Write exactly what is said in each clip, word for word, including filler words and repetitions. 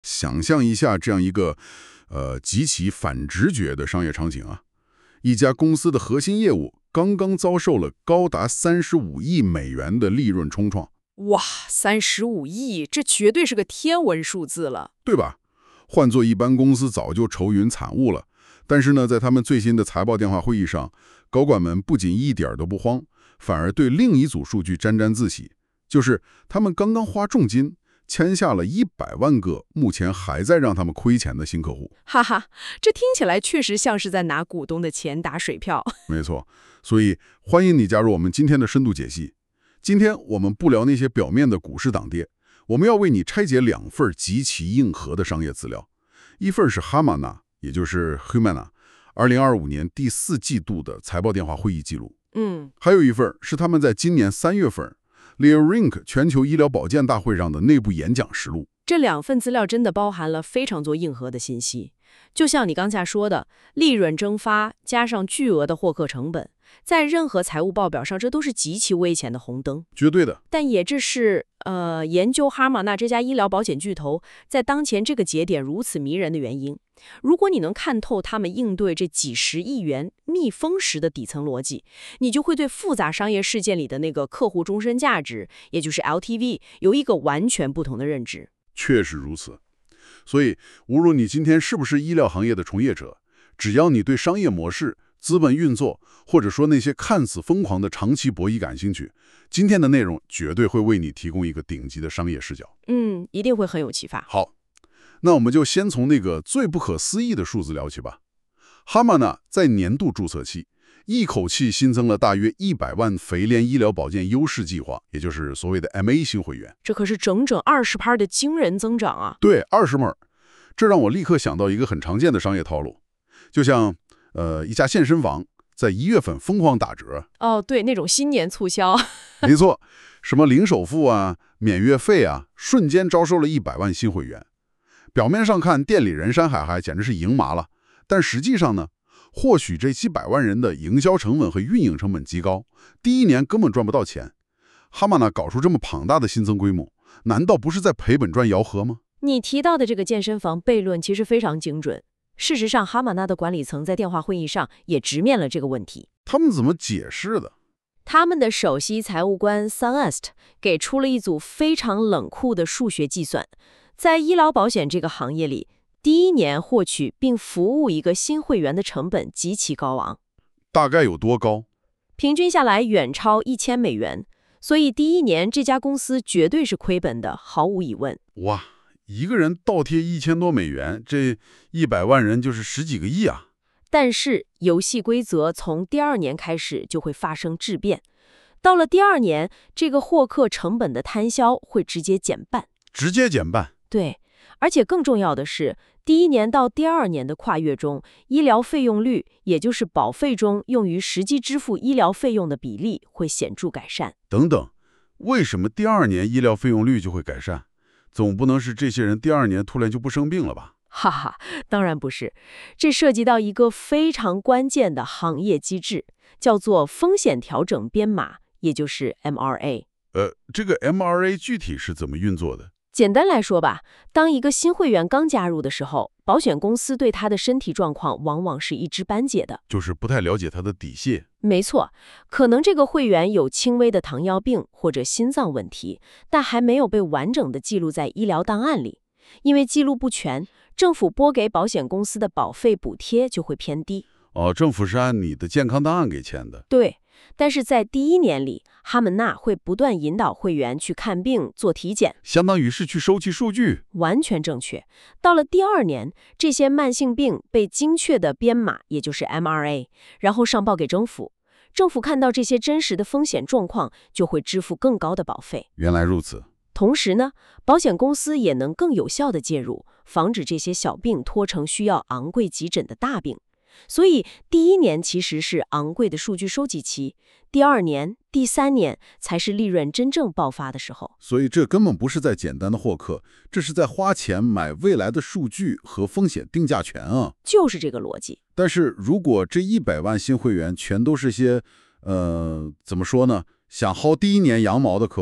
想象一下这样一个，呃，极其反直觉的商业场景啊，一家公司的核心业务刚刚遭受了高达三十五亿美元的利润冲创， 哇，三十五亿，这绝对是个天文数字了。 对吧？换做一般公司早就愁云惨雾了。但是呢，在他们最新的财报电话会议上，高管们不仅一点儿都不慌，反而对另一组数据沾沾自喜，就是他们刚刚花重金签下了一百万个目前还在让他们亏钱的新客户。 哈哈，这听起来确实像是在拿股东的钱打水漂。 没错，所以欢迎你加入我们今天的深度解析。今天我们不聊那些表面的股市涨跌，我们要为你拆解两份极其硬核的商业资料，一份是 Humana， 也就是 Humana， 二零二五年第四季度的财报电话会议记录。 嗯， 还有一份是他们在今年三月份 Leerink 全球医疗保健大会上的内部演讲实录。 这两份资料真的包含了非常多硬核的信息。就像你刚才说的，利润蒸发加上巨额的获客成本，在任何财务报表上，这都是极其危险的红灯。 绝对的。 但也正是呃，研究哈玛那这家医疗保险巨头在当前这个节点如此迷人的原因。如果你能看透他们应对这几十亿元蜜蜂时的底层逻辑，你就会对复杂商业事件里的那个客户终身价值，也就是 L T V， 有一个完全不同的认知。 确实如此。所以，无论你今天是不是医疗行业的从业者，只要你对商业模式、资本运作，或者说那些看似疯狂的长期博弈感兴趣，今天的内容绝对会为你提供一个顶级的商业视角。 嗯，一定会很有启发。 好，那我们就先从那个最不可思议的数字聊起吧。哈玛那在年度注册期，一口气新增了大约一百万肥联医疗保健优势计划，也就是所谓的 M A 新会员。 这可是整整二十%的惊人增长啊！ 对，二十码，这让我立刻想到一个很常见的商业套路，就像呃一家健身房在一月份疯狂打折。 哦，对，那种新年促销。 没错，什么零首付啊、免月费啊，瞬间招收了一百万新会员。表面上看，店里人山海海，简直是赢麻了。但实际上呢，或许这几百万人的营销成本和运营成本极高，第一年根本赚不到钱。哈玛那搞出这么庞大的新增规模，难道不是在赔本赚吆喝吗？ 你提到的这个健身房悖论其实非常精准。事实上，哈玛那的管理层在电话会议上也直面了这个问题。 他们怎么解释的？ 他们的首席财务官 Sunest 给出了一组非常冷酷的数学计算，在医疗保险这个行业里，第一年获取并服务一个新会员的成本极其高昂。 大概有多高？ 平均下来远超一千美元，所以第一年这家公司绝对是亏本的，毫无疑问。 哇，一个人倒贴一千多美元，这一百万人就是十几个亿啊！ 但是游戏规则从第二年开始就会发生质变，到了第二年，这个获客成本的摊销会直接减半。 直接减半？ 对，而且更重要的是，第一年到第二年的跨越中，医疗费用率，也就是保费中用于实际支付医疗费用的比例会显著改善。 等等，为什么第二年医疗费用率就会改善？总不能是这些人第二年突然就不生病了吧？ 哈哈，当然不是，这涉及到一个非常关键的行业机制，叫做风险调整编码，也就是 M R A。 呃，这个 M R A 具体是怎么运作的？ 简单来说吧，当一个新会员刚加入的时候，保险公司对他的身体状况往往是一知半解的， 就是不太了解他的底细。 没错，可能这个会员有轻微的糖尿病或者心脏问题，但还没有被完整的记录在医疗档案里。因为记录不全，政府拨给保险公司的保费补贴就会偏低。 哦，政府是按你的健康档案给签的。 对，但是在第一年里，哈玛那会不断引导会员去看病、做体检， 相当于是去收集数据。 完全正确。到了第二年，这些慢性病被精确的编码，也就是 M R A， 然后上报给政府。政府看到这些真实的风险状况，就会支付更高的保费。 原来如此。 同时呢，保险公司也能更有效地介入，防止这些小病拖成需要昂贵急诊的大病。所以第一年其实是昂贵的数据收集期，第二年、第三年才是利润真正爆发的时候。 所以这根本不是在简单的获客，这是在花钱买未来的数据和风险定价权啊！ 就是这个逻辑。 但是如果这一百万新会员全都是些，呃，怎么说呢？想薅第一年羊毛的客户，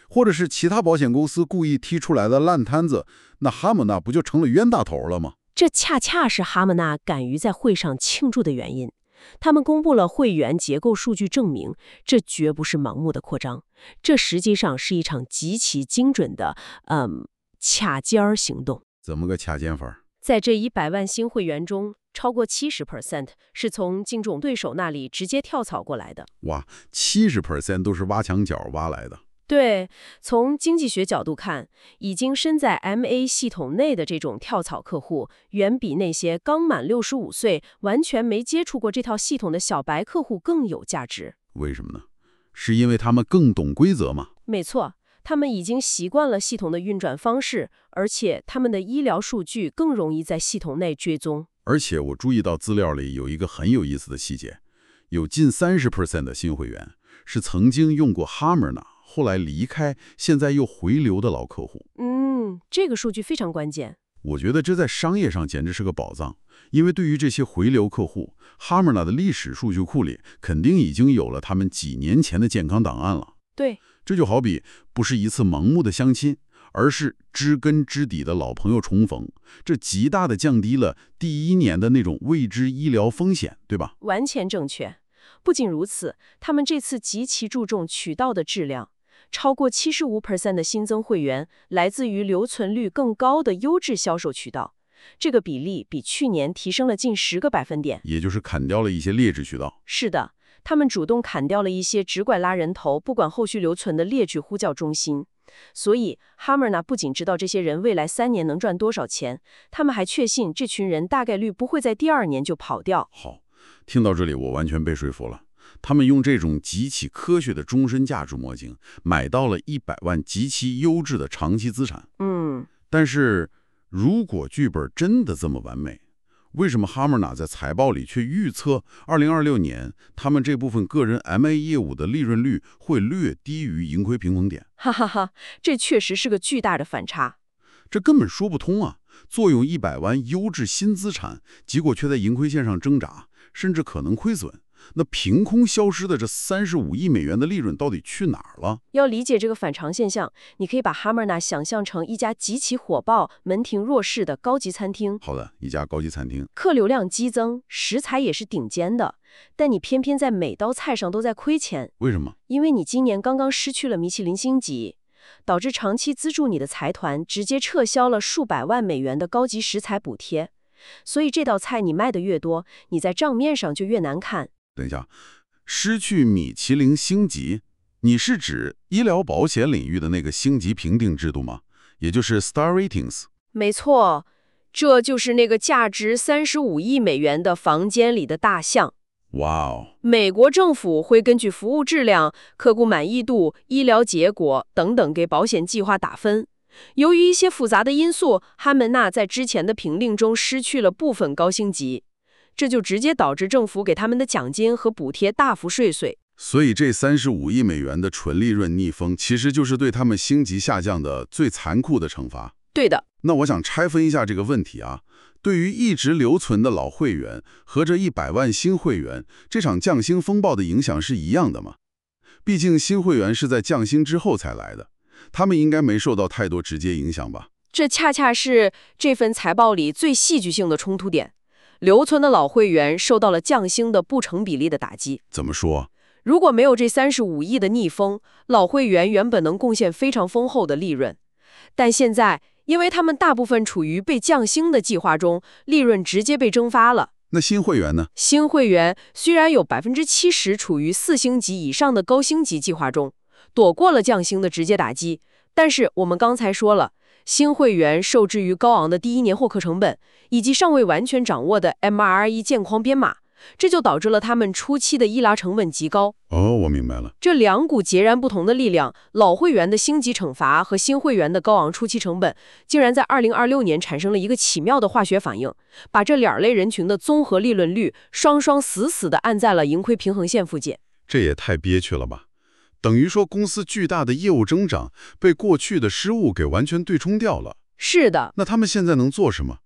或者是其他保险公司故意踢出来的烂摊子，那哈姆纳不就成了冤大头了吗？ 这恰恰是哈姆纳敢于在会上庆祝的原因。他们公布了会员结构数据，证明这绝不是盲目的扩张，这实际上是一场极其精准的，嗯，卡尖儿行动。 怎么个卡尖法？ 在这一百万新会员中，超过 百分之七十 是从竞种对手那里直接跳槽过来的。 哇 ，百分之七十 都是挖墙脚挖来的。 对，从经济学角度看，已经身在 M A 系统内的这种跳槽客户，远比那些刚满六十五岁、完全没接触过这套系统的小白客户更有价值。 为什么呢？是因为他们更懂规则吗？ 没错，他们已经习惯了系统的运转方式，而且他们的医疗数据更容易在系统内追踪。 而且我注意到资料里有一个很有意思的细节，有近 百分之三十 的新会员是曾经用过 Harmona，后来离开，现在又回流的老客户。 嗯，这个数据非常关键。 我觉得这在商业上简直是个宝藏，因为对于这些回流客户 ，Harmona 的历史数据库里肯定已经有了他们几年前的健康档案了。 对， 这就好比不是一次盲目的相亲，而是知根知底的老朋友重逢，这极大的降低了第一年的那种未知医疗风险，对吧？ 完全正确。不仅如此，他们这次极其注重渠道的质量。超过 百分之七十五 的新增会员来自于留存率更高的优质销售渠道，这个比例比去年提升了近十个百分点， 也就是砍掉了一些劣质渠道。 是的，他们主动砍掉了一些只管拉人头、不管后续留存的劣质呼叫中心。所以 Harmona 不仅知道这些人未来三年能赚多少钱，他们还确信这群人大概率不会在第二年就跑掉。 好，听到这里我完全被说服了。他们用这种极其科学的终身价值模型，买到了一百万极其优质的长期资产。 嗯， 但是如果剧本真的这么完美，为什么 Harmona 在财报里却预测二零二六年他们这部分个人 M A 业务的利润率会略低于盈亏平衡点？ 哈哈哈，这确实是个巨大的反差。 这根本说不通啊！坐拥一百万优质新资产，结果却在盈亏线上挣扎，甚至可能亏损。那凭空消失的这三十五亿美元的利润到底去哪儿了？ 要理解这个反常现象，你可以把 Harmona 想象成一家极其火爆、门庭若市的高级餐厅。 好的，一家高级餐厅， 客流量激增，食材也是顶尖的，但你偏偏在每道菜上都在亏钱。 为什么？ 因为你今年刚刚失去了米其林星级，导致长期资助你的财团直接撤销了数百万美元的高级食材补贴，所以这道菜你卖的越多，你在账面上就越难看。 等一下，失去米其林星级，你是指医疗保险领域的那个星级评定制度吗？也就是 Star Ratings？ 没错，这就是那个价值三十五亿美元的房间里的大象。 哇哦！ 美国政府会根据服务质量、客户满意度、医疗结果等等给保险计划打分。由于一些复杂的因素，哈门纳在之前的评定中失去了部分高星级。这就直接导致政府给他们的奖金和补贴大幅税碎。 所以这三十五亿美元的纯利润逆风，其实就是对他们星级下降的最残酷的惩罚。 对的。 那我想拆分一下这个问题啊，对于一直留存的老会员和这一百万新会员，这场降薪风暴的影响是一样的吗？毕竟新会员是在降薪之后才来的，他们应该没受到太多直接影响吧？ 这恰恰是这份财报里最戏剧性的冲突点。留存的老会员受到了降薪的不成比例的打击。 怎么说？ 如果没有这三十五亿的逆风，老会员原本能贡献非常丰厚的利润，但现在因为他们大部分处于被降薪的计划中，利润直接被蒸发了。 那新会员呢？ 新会员虽然有 百分之七十 处于四星级以上的高星级计划中，躲过了降薪的直接打击，但是我们刚才说了，新会员受制于高昂的第一年获客成本，以及尚未完全掌握的 M R R E 键框编码，这就导致了他们初期的医疗成本极高。 哦，我明白了。 这两股截然不同的力量，老会员的星级惩罚和新会员的高昂初期成本，竟然在二零二六年产生了一个奇妙的化学反应，把这两类人群的综合利润率双双死死地按在了盈亏平衡线附近。 这也太憋屈了吧！等于说公司巨大的业务增长被过去的失误给完全对冲掉了。 是的。 那他们现在能做什么？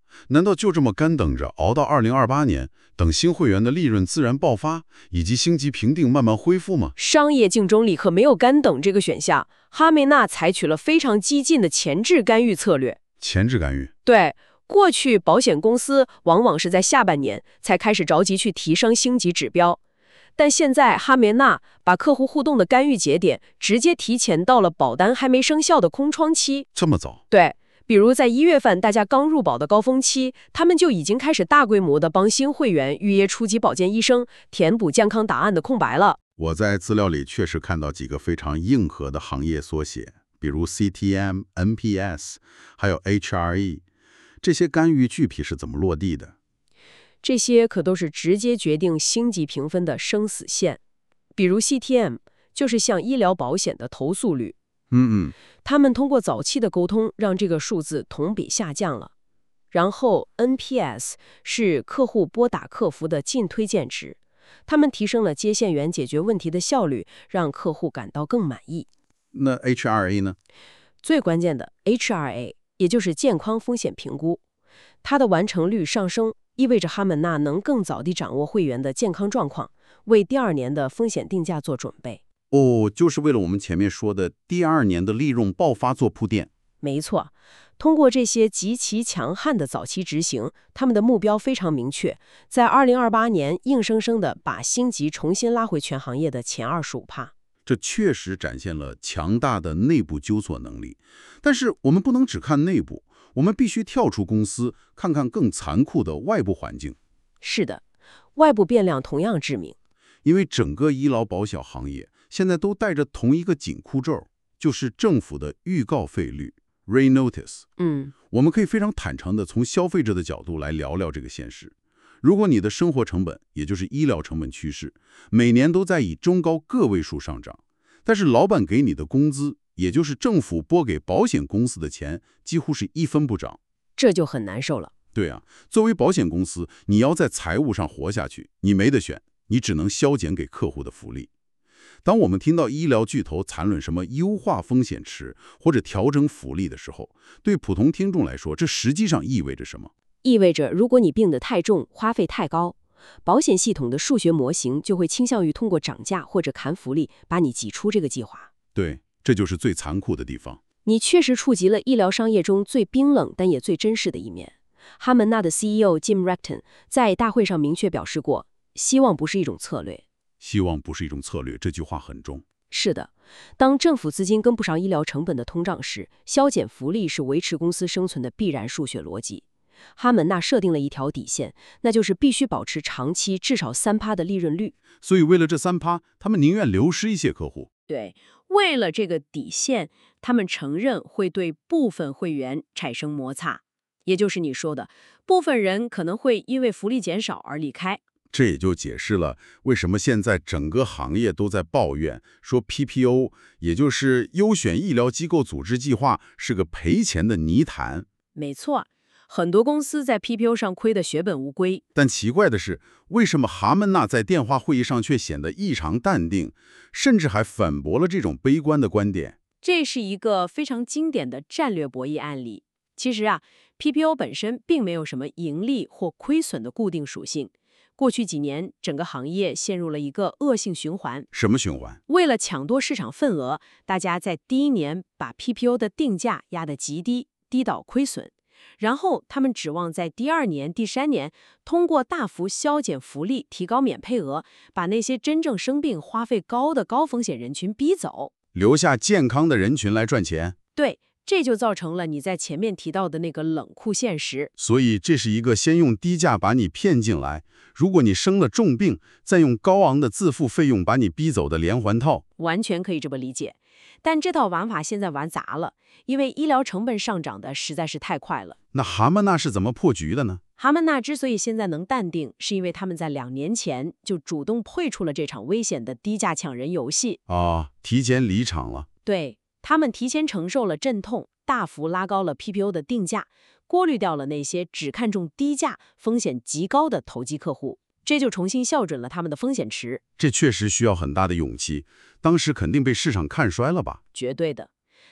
难道就这么干等着，熬到二零二八年，等新会员的利润自然爆发，以及星级评定慢慢恢复吗？ 商业竞争里可没有干等这个选项，哈梅纳采取了非常激进的前置干预策略。 前置干预。 对，过去保险公司往往是在下半年才开始着急去提升星级指标，但现在哈梅纳把客户互动的干预节点直接提前到了保单还没生效的空窗期。 这么早？ 对。比如在一月份大家刚入保的高峰期，他们就已经开始大规模的帮新会员预约初级保健医生，填补健康档案的空白了。 我在资料里确实看到几个非常硬核的行业缩写，比如 C T M、N P S， 还有 H R E， 这些干预具体是怎么落地的？ 这些可都是直接决定星级评分的生死线。比如 C T M 就是向医疗保险的投诉率。 嗯嗯， 他们通过早期的沟通，让这个数字同比下降了。然后 N P S 是客户拨打客服的净推荐值，他们提升了接线员解决问题的效率，让客户感到更满意。 那 H R A 呢？ 最关键的 H R A， 也就是健康风险评估，它的完成率上升，意味着哈曼纳能更早地掌握会员的健康状况，为第二年的风险定价做准备。 哦，就是为了我们前面说的第二年的利润爆发做铺垫。 没错，通过这些极其强悍的早期执行，他们的目标非常明确，在二零二八年硬生生地把星级重新拉回全行业的前 百分之二十五。 这确实展现了强大的内部纠错能力。但是我们不能只看内部，我们必须跳出公司，看看更残酷的外部环境。 是的，外部变量同样致命。 因为整个医疗保险行业现在都带着同一个紧箍咒，就是政府的预告费率 （rate notice）。 嗯， 我们可以非常坦诚地从消费者的角度来聊聊这个现实。如果你的生活成本，也就是医疗成本趋势，每年都在以中高个位数上涨，但是老板给你的工资，也就是政府拨给保险公司的钱，几乎是一分不涨， 这就很难受了。 对啊，作为保险公司，你要在财务上活下去，你没得选，你只能削减给客户的福利。当我们听到医疗巨头谈论什么优化风险池或者调整福利的时候，对普通听众来说，这实际上意味着什么？ 意味着如果你病得太重，花费太高，保险系统的数学模型就会倾向于通过涨价或者砍福利，把你挤出这个计划。 对，这就是最残酷的地方。 你确实触及了医疗商业中最冰冷但也最真实的一面。哈曼纳的 C E O Jim Recton 在大会上明确表示过，希望不是一种策略。 希望不是一种策略，这句话很重。 是的，当政府资金跟不上医疗成本的通胀时，削减福利是维持公司生存的必然数学逻辑。哈曼纳设定了一条底线，那就是必须保持长期至少三趴的利润率。 所以为了这三趴，他们宁愿流失一些客户。 对，为了这个底线，他们承认会对部分会员产生摩擦，也就是你说的，部分人可能会因为福利减少而离开。 这也就解释了为什么现在整个行业都在抱怨，说 P P O， 也就是优选医疗机构组织计划，是个赔钱的泥潭。 没错，很多公司在 P P O 上亏得血本无归。 但奇怪的是，为什么哈曼纳在电话会议上却显得异常淡定，甚至还反驳了这种悲观的观点？ 这是一个非常经典的战略博弈案例。其实啊 ，P P O 本身并没有什么盈利或亏损的固定属性。过去几年，整个行业陷入了一个恶性循环。 什么循环？ 为了抢夺市场份额，大家在第一年把 P P O 的定价压得极低，低到亏损。然后他们指望在第二年、第三年通过大幅削减福利、提高免配额，把那些真正生病、花费高的高风险人群逼走， 留下健康的人群来赚钱。 对。这就造成了你在前面提到的那个冷酷现实。 所以这是一个先用低价把你骗进来，如果你生了重病，再用高昂的自付费用把你逼走的连环套。 完全可以这么理解。但这套玩法现在玩砸了，因为医疗成本上涨的实在是太快了。 那哈曼纳是怎么破局的呢？ 哈曼纳之所以现在能淡定，是因为他们在两年前就主动退出了这场危险的低价抢人游戏。 哦，提前离场了。 对。他们提前承受了阵痛，大幅拉高了 P P O 的定价，过滤掉了那些只看重低价、风险极高的投机客户，这就重新校准了他们的风险池。 这确实需要很大的勇气，当时肯定被市场看衰了吧？ 绝对的。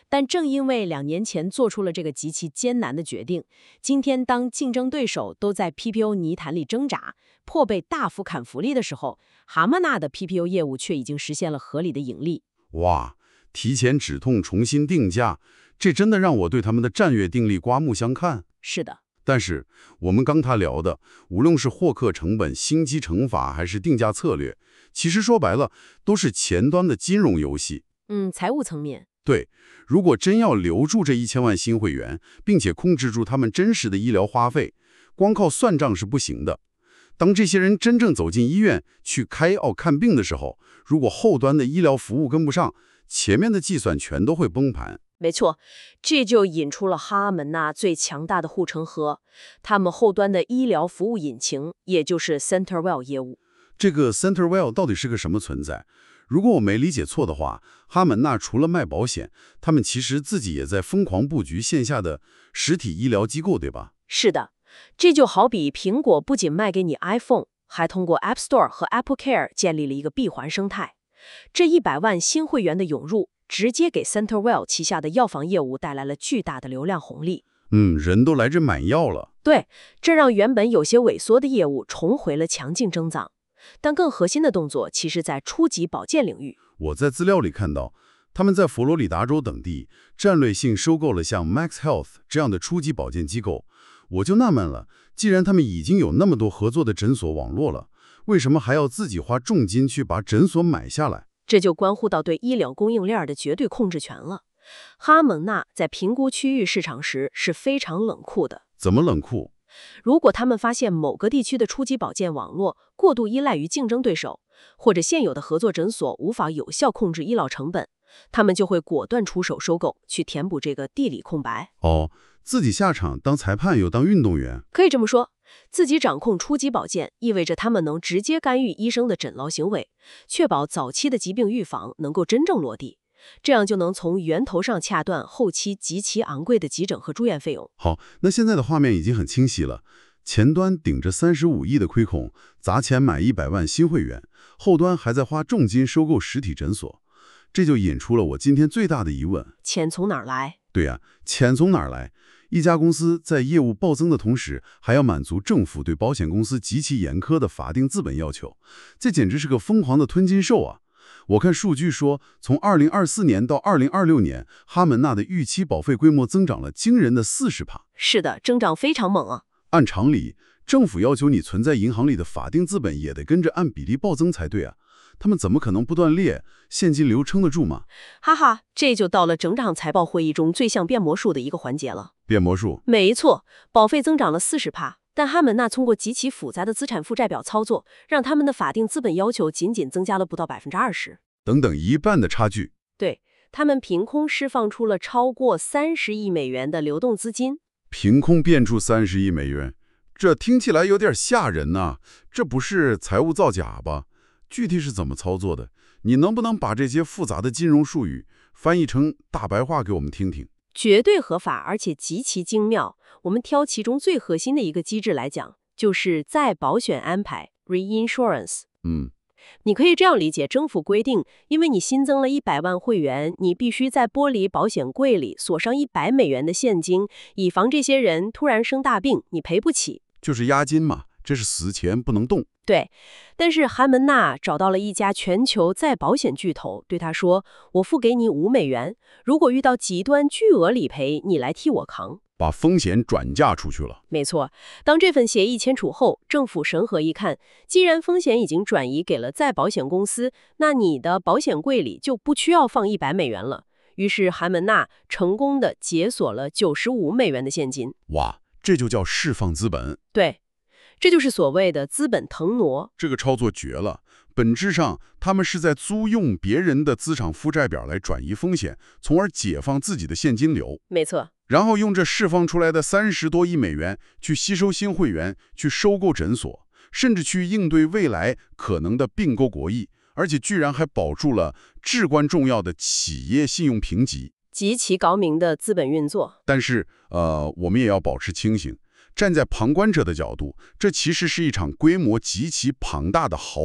但正因为两年前做出了这个极其艰难的决定，今天当竞争对手都在 P P O 泥潭里挣扎，迫被大幅砍福利的时候，蛤蟆纳的 P P O 业务却已经实现了合理的盈利。 哇，提前止痛，重新定价，这真的让我对他们的战略定力刮目相看。 是的。 但是我们刚他聊的，无论是获客成本、心机乘法，还是定价策略，其实说白了都是前端的金融游戏。 嗯，财务层面。 对，如果真要留住这一千万新会员，并且控制住他们真实的医疗花费，光靠算账是不行的。当这些人真正走进医院去开药看病的时候，如果后端的医疗服务跟不上，前面的计算全都会崩盘。 没错，这就引出了哈门纳最强大的护城河，他们后端的医疗服务引擎，也就是 CenterWell 业务。 这个 CenterWell 到底是个什么存在？如果我没理解错的话，哈门纳除了卖保险，他们其实自己也在疯狂布局线下的实体医疗机构，对吧？ 是的，这就好比苹果不仅卖给你 iPhone， 还通过 App Store 和 Apple Care 建立了一个闭环生态。这一百万新会员的涌入，直接给 CenterWell 旗下的药房业务带来了巨大的流量红利。 嗯，人都来这买药了。 对，这让原本有些萎缩的业务重回了强劲增长。但更核心的动作，其实在初级保健领域。 我在资料里看到，他们在佛罗里达州等地战略性收购了像 Max Health 这样的初级保健机构。我就纳闷了，既然他们已经有那么多合作的诊所网络了，为什么还要自己花重金去把诊所买下来？ 这就关乎到对医疗供应链的绝对控制权了。哈蒙纳在评估区域市场时是非常冷酷的。 怎么冷酷？ 如果他们发现某个地区的初级保健网络过度依赖于竞争对手，或者现有的合作诊所无法有效控制医疗成本，他们就会果断出手收购，去填补这个地理空白。 哦，自己下场当裁判又当运动员， 可以这么说，自己掌控初级保健，意味着他们能直接干预医生的诊疗行为，确保早期的疾病预防能够真正落地。这样就能从源头上掐断后期极其昂贵的急诊和住院费用。 好，那现在的画面已经很清晰了。前端顶着三十五亿的亏空，砸钱买一百万新会员，后端还在花重金收购实体诊所，这就引出了我今天最大的疑问： 钱从哪儿来？ 对呀、啊，钱从哪儿来？一家公司在业务暴增的同时，还要满足政府对保险公司极其严苛的法定资本要求，这简直是个疯狂的吞金兽啊！我看数据说，从二零二四年到二零二六年，哈门纳的预期保费规模增长了惊人的 百分之四十。 是的，增长非常猛啊！ 按常理，政府要求你存在银行里的法定资本也得跟着按比例暴增才对啊，他们怎么可能不断裂，现金流撑得住吗？ 哈哈，这就到了整场财报会议中最像变魔术的一个环节了。 变魔术？ 没错，保费增长了 百分之四十，但哈门纳通过极其复杂的资产负债表操作，让他们的法定资本要求仅仅增加了不到 百分之二十， 等等一半的差距。 对，他们凭空释放出了超过三十亿美元的流动资金。 凭空变出三十亿美元，这听起来有点吓人呐、啊！这不是财务造假吧？具体是怎么操作的？你能不能把这些复杂的金融术语翻译成大白话给我们听听？ 绝对合法，而且极其精妙。我们挑其中最核心的一个机制来讲，就是再保险安排 （reinsurance）。 嗯， 你可以这样理解：政府规定，因为你新增了一百万会员，你必须在玻璃保险柜里锁上一百美元的现金，以防这些人突然生大病，你赔不起。 就是押金嘛，这是死钱不能动。 对，但是哈门纳找到了一家全球再保险巨头，对他说：“我付给你五美元，如果遇到极端巨额理赔，你来替我扛。” 把风险转嫁出去了。 没错，当这份协议签署后，政府审核一看，既然风险已经转移给了再保险公司，那你的保险柜里就不需要放一百美元了。于是哈门纳成功的解锁了九十五美元的现金。 哇，这就叫释放资本。 对。这就是所谓的资本腾挪， 这个操作绝了。本质上，他们是在租用别人的资产负债表来转移风险，从而解放自己的现金流。 没错。 然后用这释放出来的三十多亿美元去吸收新会员，去收购诊所，甚至去应对未来可能的并购国益，而且居然还保住了至关重要的企业信用评级， 极其高明的资本运作。 但是，呃，我们也要保持清醒。站在旁观者的角度，这其实是一场规模极其庞大的豪赌。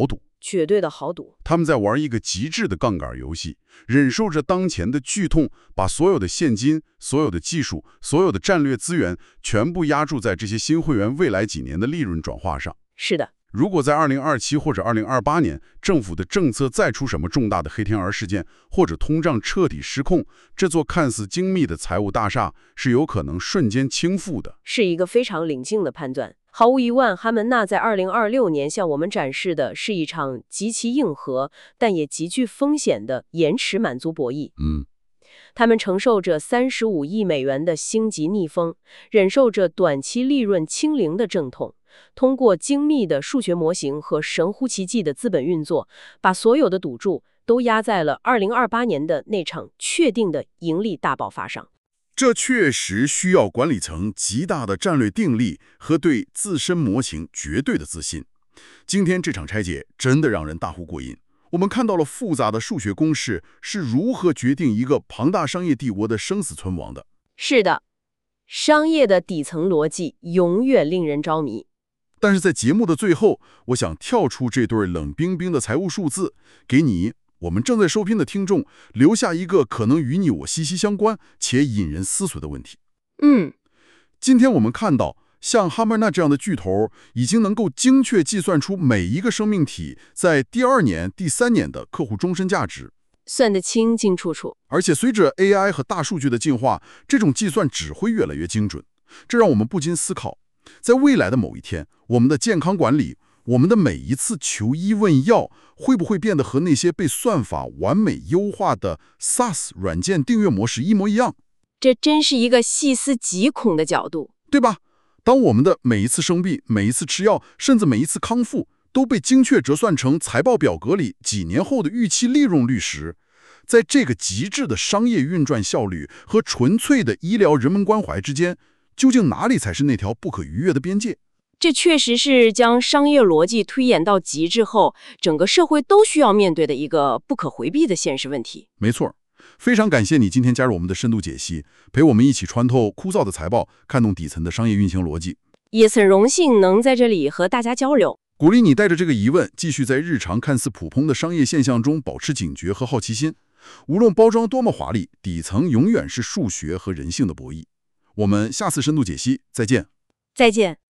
绝对的豪赌。 他们在玩一个极致的杠杆游戏，忍受着当前的剧痛，把所有的现金、所有的技术、所有的战略资源，全部压注在这些新会员未来几年的利润转化上。 是的。 如果在二零二七或者二零二八年，政府的政策再出什么重大的黑天鹅事件，或者通胀彻底失控，这座看似精密的财务大厦是有可能瞬间倾覆的。 是一个非常理性的判断。毫无疑问，哈曼纳在二零二六年向我们展示的是一场极其硬核，但也极具风险的延迟满足博弈。 嗯， 他们承受着三十五亿美元的星级逆风，忍受着短期利润清零的阵痛。通过精密的数学模型和神乎其技的资本运作，把所有的赌注都压在了二零二八年的那场确定的盈利大爆发上。 这确实需要管理层极大的战略定力和对自身模型绝对的自信。今天这场拆解真的让人大呼过瘾。我们看到了复杂的数学公式是如何决定一个庞大商业帝国的生死存亡的。 是的，商业的底层逻辑永远令人着迷。 但是在节目的最后，我想跳出这对冷冰冰的财务数字，给你，我们正在收听的听众，留下一个可能与你我息息相关且引人思索的问题。 嗯， 今天我们看到，像哈曼纳这样的巨头，已经能够精确计算出每一个生命体在第二年、第三年的客户终身价值， 算得清清楚楚。 而且随着 A I 和大数据的进化，这种计算只会越来越精准。这让我们不禁思考，在未来的某一天，我们的健康管理，我们的每一次求医问药，会不会变得和那些被算法完美优化的 SaaS 软件订阅模式一模一样？ 这真是一个细思极恐的角度， 对吧？当我们的每一次生病、每一次吃药，甚至每一次康复，都被精确折算成财报表格里几年后的预期利润率时，在这个极致的商业运转效率和纯粹的医疗人文关怀之间，究竟哪里才是那条不可逾越的边界？ 这确实是将商业逻辑推演到极致后，整个社会都需要面对的一个不可回避的现实问题。 没错，非常感谢你今天加入我们的深度解析，陪我们一起穿透枯燥的财报，看懂底层的商业运行逻辑。 也很荣幸能在这里和大家交流。 鼓励你带着这个疑问，继续在日常看似普通的商业现象中保持警觉和好奇心。无论包装多么华丽，底层永远是数学和人性的博弈。我们下次深度解析再见。 再见。